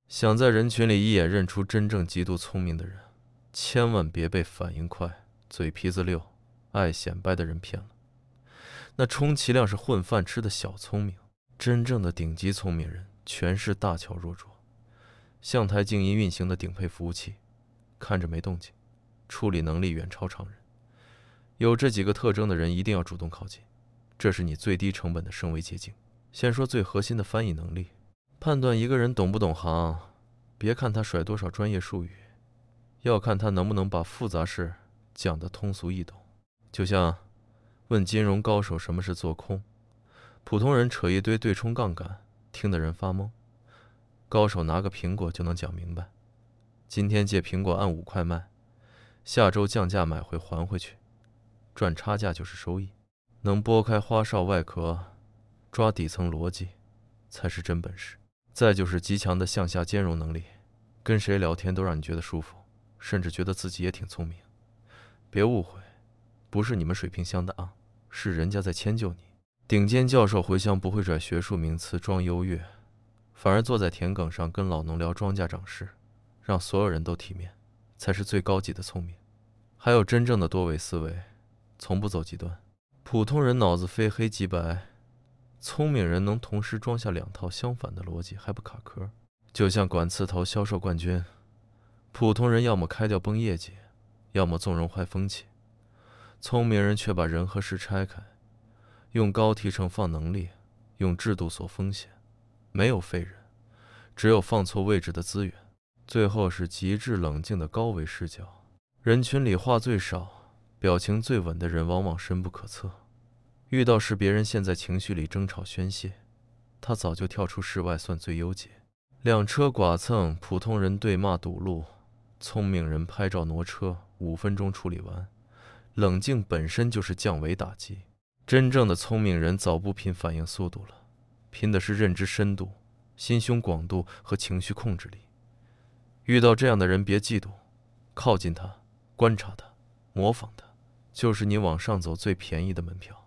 想在人群里一眼认出真正极度聪明的人，千万别被反应快、嘴皮子溜、爱显摆的人骗了。那充其量是混饭吃的小聪明，真正的顶级聪明人全是大巧若拙，像台静音运行的顶配服务器，看着没动静，处理能力远超常人。有这几个特征的人一定要主动靠近，这是你最低成本的升维捷径。先说最核心的翻译能力，判断一个人懂不懂行，别看他甩多少专业术语，要看他能不能把复杂事讲得通俗易懂。就像问金融高手什么是做空，普通人扯一堆对冲杠杆，听得人发懵。高手拿个苹果就能讲明白，今天借苹果按5块卖，下周降价买回还回去，赚差价就是收益。能剥开花哨外壳，抓底层逻辑，才是真本事。再就是极强的向下兼容能力，跟谁聊天都让你觉得舒服，甚至觉得自己也挺聪明。别误会，不是你们水平相当，是人家在迁就你。顶尖教授回乡不会拽学术名词装优越，反而坐在田埂上跟老农聊庄稼长势，让所有人都体面，才是最高级的聪明。还有真正的多维思维，从不走极端。普通人脑子非黑即白，聪明人能同时装下2套相反的逻辑，还不卡壳。就像管刺头销售冠军，普通人要么开掉崩业绩，要么纵容坏风气，聪明人却把人和事拆开，用高提成放能力，用制度锁风险。没有废人，只有放错位置的资源。最后是极致冷静的高维视角。人群里话最少、表情最稳的人往往深不可测。遇到时别人陷在情绪里争吵宣泄，他早就跳出室外算最优解。辆车剐蹭，普通人对骂堵路，聪明人拍照挪车，5分钟处理完。冷静本身就是降维打击。真正的聪明人早不拼反应速度了，拼的是认知深度、心胸广度和情绪控制力。遇到这样的人别嫉妒，靠近他，观察他，模仿他，就是你往上走最便宜的门票。